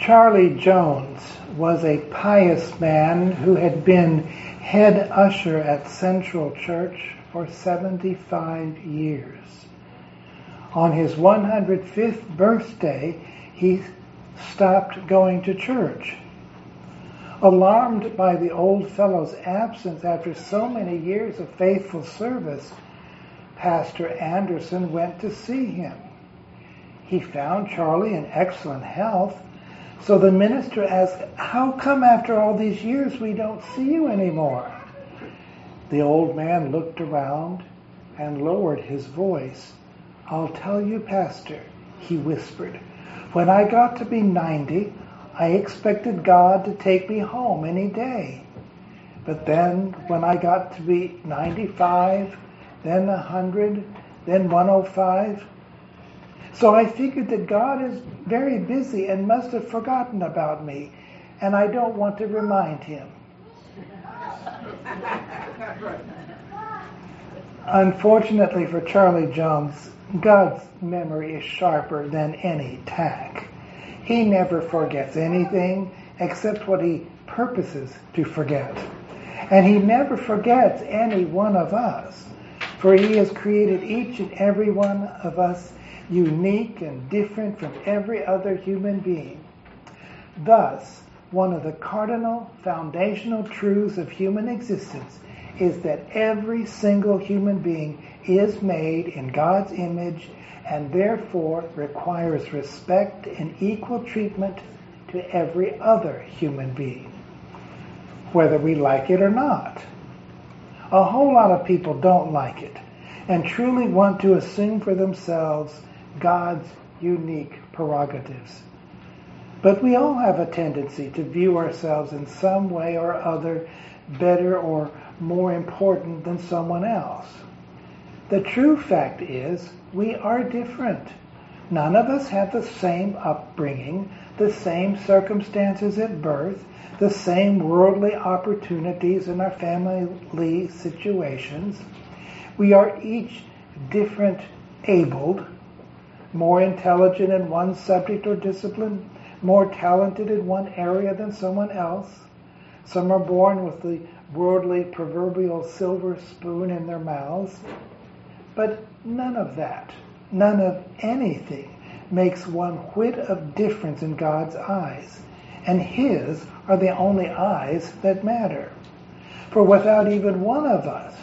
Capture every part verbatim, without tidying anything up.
Charlie Jones was a pious man who had been head usher at Central Church for seventy-five years. On his one hundred fifth birthday, he stopped going to church. Alarmed by the old fellow's absence after so many years of faithful service, Pastor Anderson went to see him. He found Charlie in excellent health, so the minister asked, "How come after all these years we don't see you anymore?" The old man looked around and lowered his voice. "I'll tell you, Pastor," he whispered, "when I got to be ninety, I expected God to take me home any day. But then when I got to be ninety-five, then one hundred, then one oh five, so I figured that God is very busy and must have forgotten about me, and I don't want to remind him." Unfortunately for Charlie Jones, God's memory is sharper than any tack. He never forgets anything except what he purposes to forget. And he never forgets any one of us, for he has created each and every one of us unique and different from every other human being. Thus, one of the cardinal foundational truths of human existence is that every single human being is made in God's image and therefore requires respect and equal treatment to every other human being, whether we like it or not. A whole lot of people don't like it and truly want to assume for themselves God's unique prerogatives. But we all have a tendency to view ourselves in some way or other better or more important than someone else. The true fact is we are different. None of us have the same upbringing, the same circumstances at birth, the same worldly opportunities in our family situations. We are each different abled, more intelligent in one subject or discipline, more talented in one area than someone else. Some are born with the worldly proverbial silver spoon in their mouths. But none of that, none of anything, makes one whit of difference in God's eyes. And his are the only eyes that matter. For without even one of us,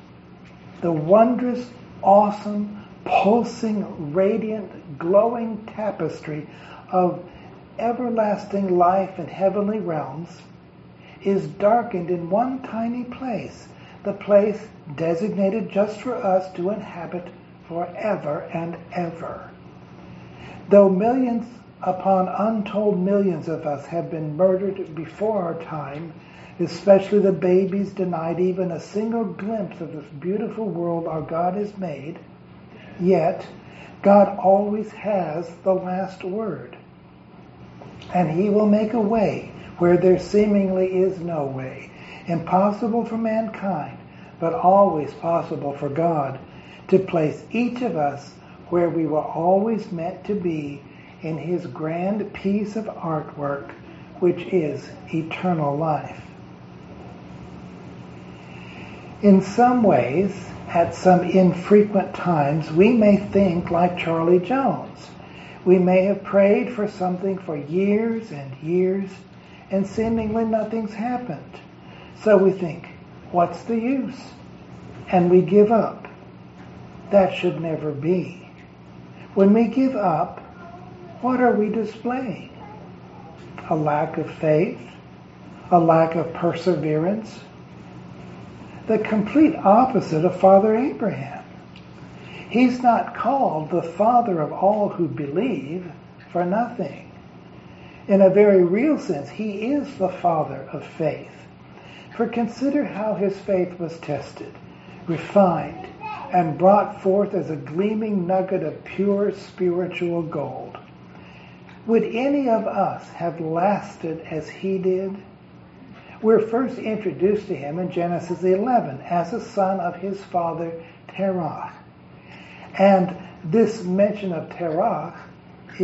the wondrous, awesome, pulsing, radiant, glowing tapestry of everlasting life and heavenly realms is darkened in one tiny place, the place designated just for us to inhabit forever and ever. Though millions upon untold millions of us have been murdered before our time, especially the babies denied even a single glimpse of this beautiful world our God has made, yet God always has the last word. And he will make a way where there seemingly is no way, impossible for mankind, but always possible for God, to place each of us where we were always meant to be in his grand piece of artwork, which is eternal life. In some ways, at some infrequent times, we may think like Charlie Jones. We may have prayed for something for years and years, and seemingly nothing's happened. So we think, what's the use? And we give up. That should never be. When we give up, what are we displaying? A lack of faith? A lack of perseverance? The complete opposite of Father Abraham. He's not called the father of all who believe for nothing. In a very real sense, he is the father of faith. For consider how his faith was tested, refined, and brought forth as a gleaming nugget of pure spiritual gold. Would any of us have lasted as he did? We're first introduced to him in Genesis eleven as a son of his father Terah. And this mention of Terah, it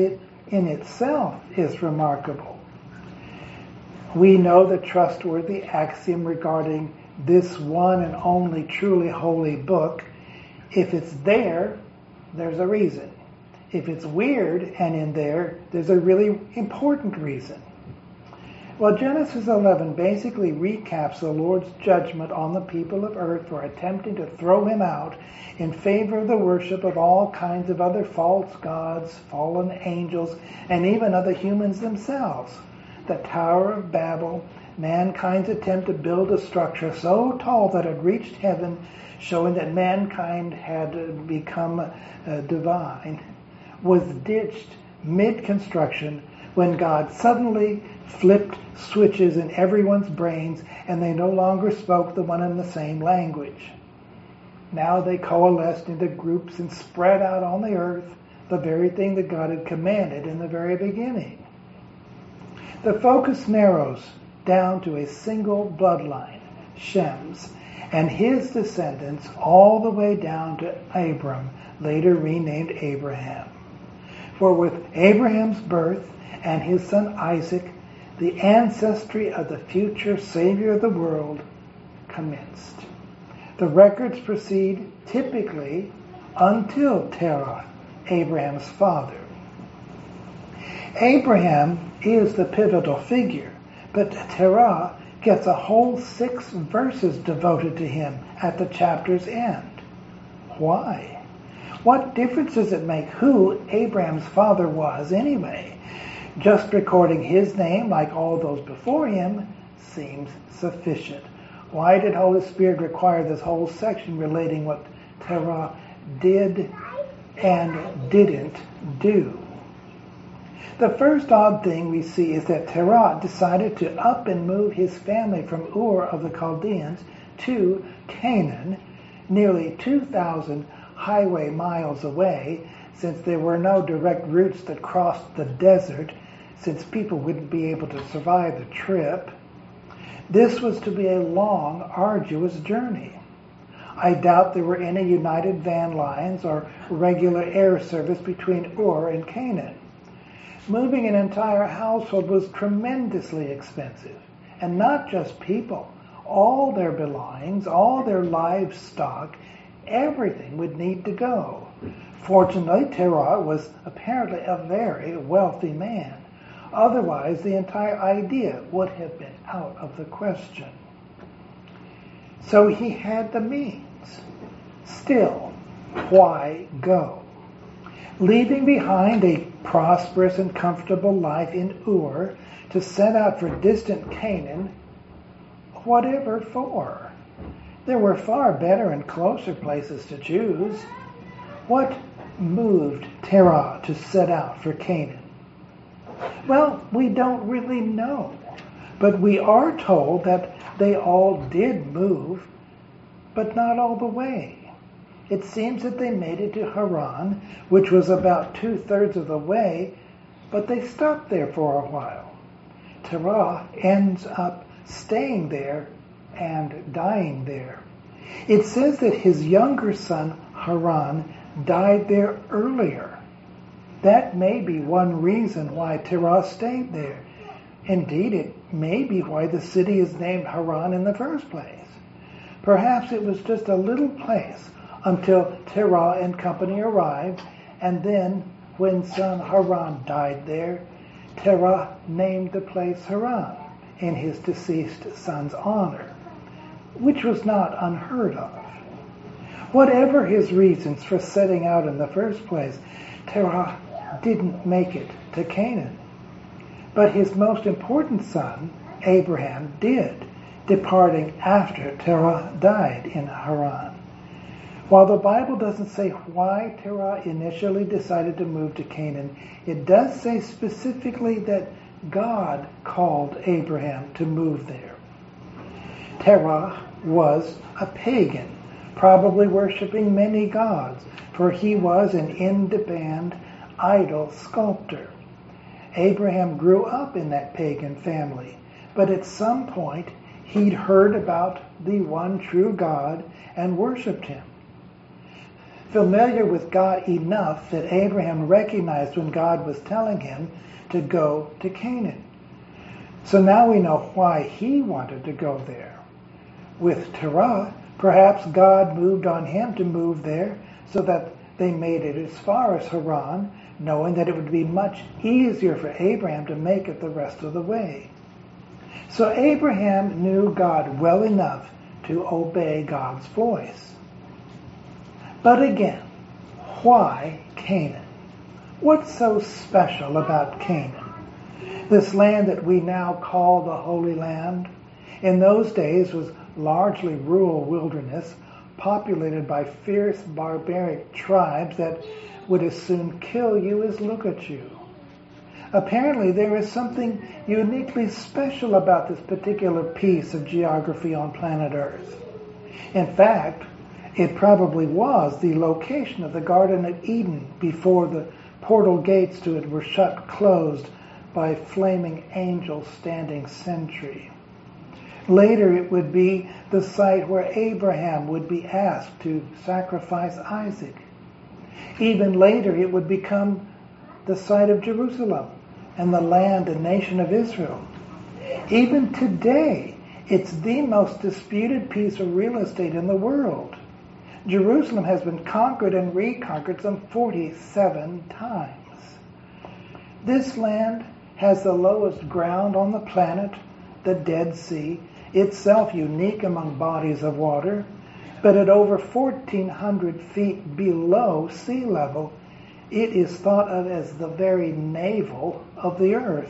in itself is remarkable. We know the trustworthy axiom regarding this one and only truly holy book. If it's there, there's a reason. If it's weird and in there, there's a really important reason. Well, Genesis eleven basically recaps the Lord's judgment on the people of earth for attempting to throw him out in favor of the worship of all kinds of other false gods, fallen angels, and even other humans themselves. The Tower of Babel, mankind's attempt to build a structure so tall that it reached heaven, showing that mankind had become uh, divine, was ditched mid-construction when God suddenly flipped switches in everyone's brains and they no longer spoke the one and the same language. Now they coalesced into groups and spread out on the earth the very thing that God had commanded in the very beginning. The focus narrows down to a single bloodline, Shem's, and his descendants all the way down to Abram, later renamed Abraham. For with Abraham's birth and his son Isaac, the ancestry of the future Savior of the world commenced. The records proceed typically until Terah, Abraham's father. Abraham is the pivotal figure, but Terah gets a whole six verses devoted to him at the chapter's end. Why? What difference does it make who Abraham's father was anyway? Just recording his name, like all those before him, seems sufficient. Why did Holy Spirit require this whole section relating what Terah did and didn't do? The first odd thing we see is that Terah decided to up and move his family from Ur of the Chaldeans to Canaan, nearly two thousand highway miles away, since there were no direct routes that crossed the desert, since people wouldn't be able to survive the trip. This was to be a long, arduous journey. I doubt there were any United Van Lines or regular air service between Ur and Canaan. Moving an entire household was tremendously expensive, and not just people. All their belongings, all their livestock, everything would need to go. Fortunately, Terah was apparently a very wealthy man. Otherwise, the entire idea would have been out of the question. So he had the means. Still, why go? Leaving behind a prosperous and comfortable life in Ur to set out for distant Canaan, whatever for? There were far better and closer places to choose. What moved Terah to set out for Canaan? Well, we don't really know, but we are told that they all did move, but not all the way. It seems that they made it to Haran, which was about two-thirds of the way, but they stopped there for a while. Terah ends up staying there and dying there. It says that his younger son, Haran, died there earlier. That may be one reason why Terah stayed there. Indeed, it may be why the city is named Haran in the first place. Perhaps it was just a little place until Terah and company arrived, and then when son Haran died there, Terah named the place Haran in his deceased son's honor, which was not unheard of. Whatever his reasons for setting out in the first place, Terah didn't make it to Canaan. But his most important son, Abraham, did, departing after Terah died in Haran. While the Bible doesn't say why Terah initially decided to move to Canaan, it does say specifically that God called Abraham to move there. Terah was a pagan, probably worshiping many gods, for he was an in-demand idol sculptor. Abraham grew up in that pagan family, but at some point he'd heard about the one true God and worshipped him. familiar with God enough that Abraham recognized when God was telling him to go to Canaan. So now we know why he wanted to go there. With Terah, perhaps God moved on him to move there so that they made it as far as Haran, knowing that it would be much easier for Abraham to make it the rest of the way. So Abraham knew God well enough to obey God's voice. But again, why Canaan? What's so special about Canaan? This land that we now call the Holy Land, in those days was largely rural wilderness, populated by fierce barbaric tribes that would as soon kill you as look at you. Apparently there is something uniquely special about this particular piece of geography on planet Earth. In fact, it probably was the location of the Garden of Eden before the portal gates to it were shut closed by flaming angels standing sentry. Later it would be the site where Abraham would be asked to sacrifice Isaac. Even later it would become the site of Jerusalem and the land and nation of Israel. Even today, it's the most disputed piece of real estate in the world. Jerusalem has been conquered and reconquered some forty-seven times. This land has the lowest ground on the planet, the Dead Sea, itself unique among bodies of water, but at over fourteen hundred feet below sea level, it is thought of as the very navel of the earth.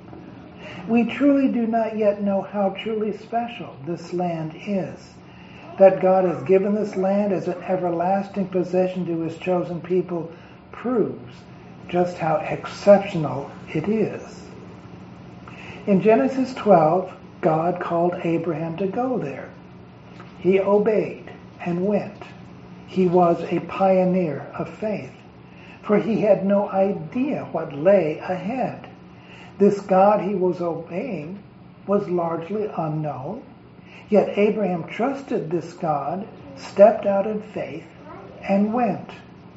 We truly do not yet know how truly special this land is. That God has given this land as an everlasting possession to his chosen people proves just how exceptional it is. In Genesis twelve, God called Abraham to go there. He obeyed and went. He was a pioneer of faith, for he had no idea what lay ahead. This God he was obeying was largely unknown, yet Abraham trusted this God, stepped out in faith, and went.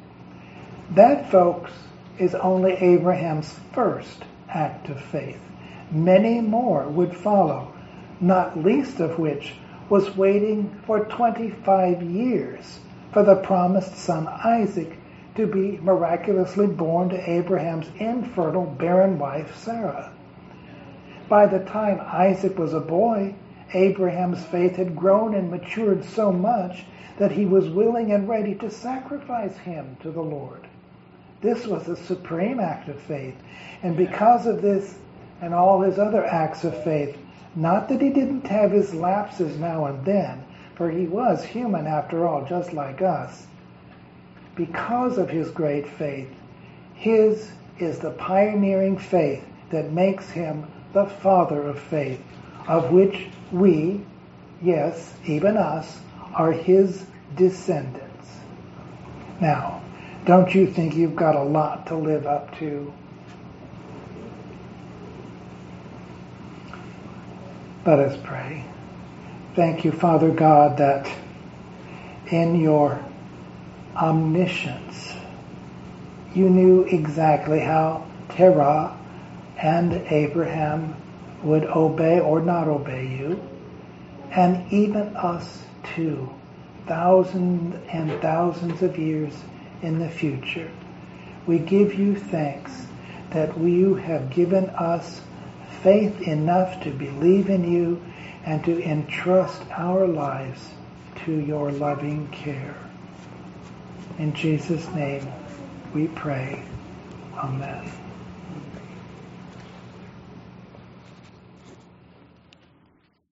That, folks, is only Abraham's first act of faith. Many more would follow, not least of which was waiting for twenty-five years for the promised son Isaac to be miraculously born to Abraham's infertile, barren wife Sarah. By the time Isaac was a boy, Abraham's faith had grown and matured so much that he was willing and ready to sacrifice him to the Lord. This was a supreme act of faith, and because of this and all his other acts of faith, not that he didn't have his lapses now and then, for he was human after all, just like us. Because of his great faith, his is the pioneering faith that makes him the father of faith, of which we, yes, even us, are his descendants. Now, don't you think you've got a lot to live up to? Let us pray. Thank you, Father God, that in your omniscience, you knew exactly how Terah and Abraham would obey or not obey you, and even us too, thousands and thousands of years in the future. We give you thanks that you have given us faith enough to believe in you and to entrust our lives to your loving care. In Jesus' name we pray. Amen.